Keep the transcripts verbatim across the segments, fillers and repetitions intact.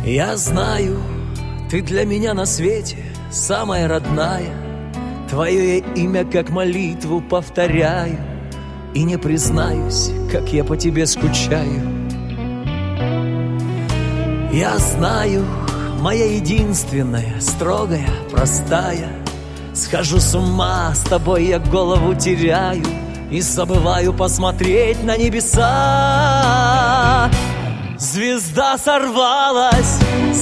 Я знаю, ты для меня на свете самая родная. Твое имя как молитву повторяю, и не признаюсь, как я по тебе скучаю. Я знаю, моя единственная, строгая, простая. Схожу с ума, с тобой я голову теряю и забываю посмотреть на небеса. Звезда сорвалась,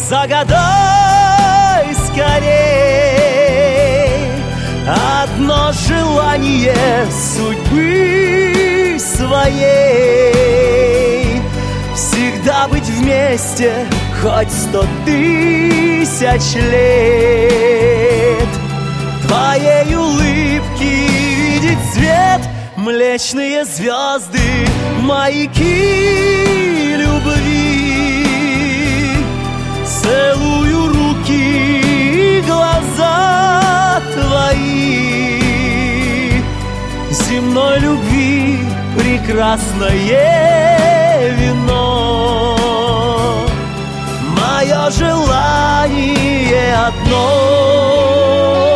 загадай скорей одно желание судьбы своей. Всегда быть вместе, хоть сто тысяч лет. Твоей улыбки видеть цвет, млечные звезды, маяки любви. Целую руки и глаза твои. Земной любви прекрасное вино. Мое желание одно.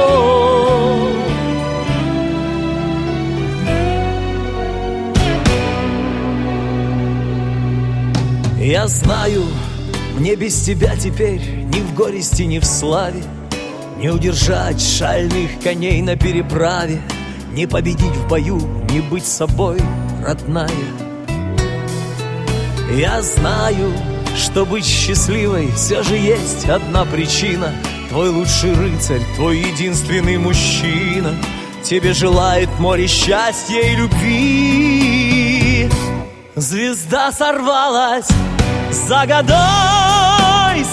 Я знаю, мне без тебя теперь ни в горести, ни в славе, не удержать шальных коней на переправе, не победить в бою, не быть собой, родная. Я знаю, что быть счастливой все же есть одна причина. Твой лучший рыцарь, твой единственный мужчина тебе желает море счастья и любви. Звезда сорвалась, загадай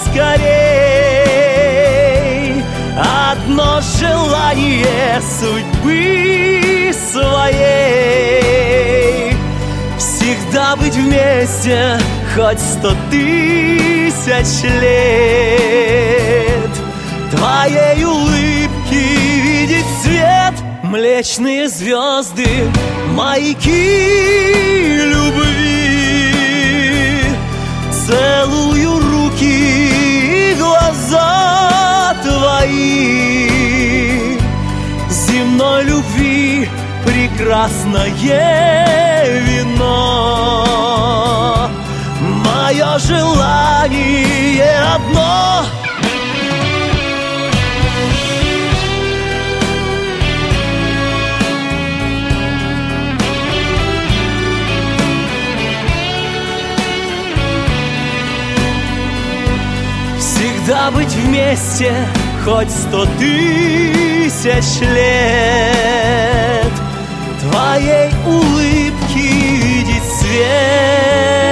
скорей одно желание судьбы своей. Всегда быть вместе, хоть сто тысяч лет. Твоей улыбки видеть цвет, млечные звезды, маяки любви. Целую руки и глаза твои. Земной любви прекрасное вино. Мое желание одно. Всегда быть вместе, хоть сто тысяч лет. Твоей улыбки видеть свет.